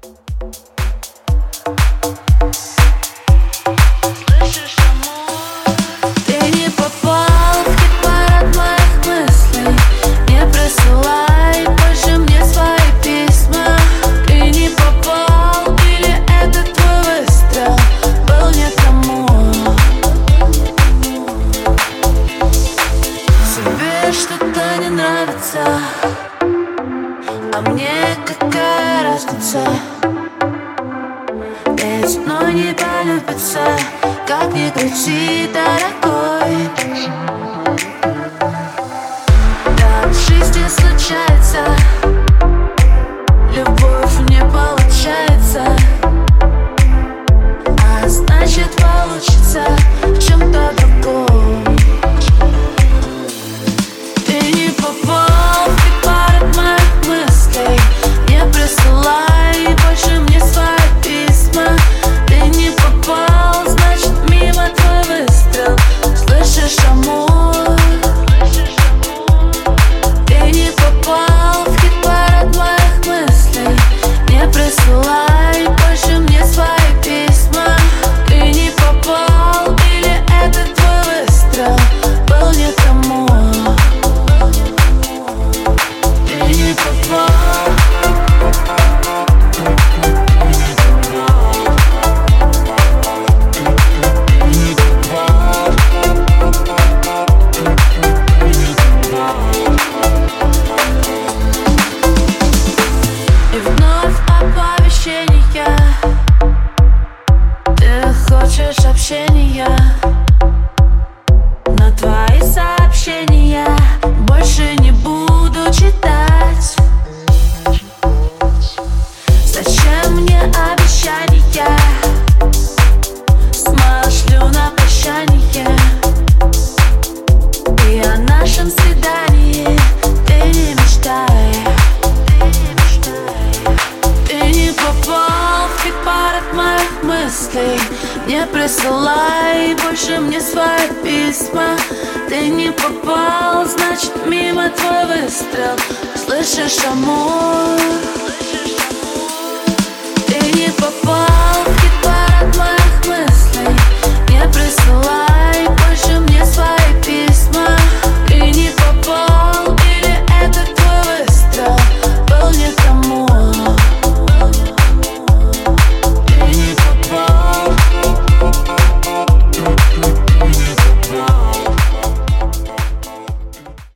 Что-то не нравится, а мне какая разница? Ведь мной не полюбится, как ни крути, дорогой. Так в жизни случается, любовь не получается, а значит получится в чем-то другом. Хочешь общения, но твои сообщения больше не буду читать. Зачем мне обещания? Смошлю на прощание. И о нашем свидании ты не мечтай. Ты не попал в хит-парад моих мыслей. Не присылай больше мне свои письма. Ты не попал, значит мимо твой выстрел. Слышишь, амур?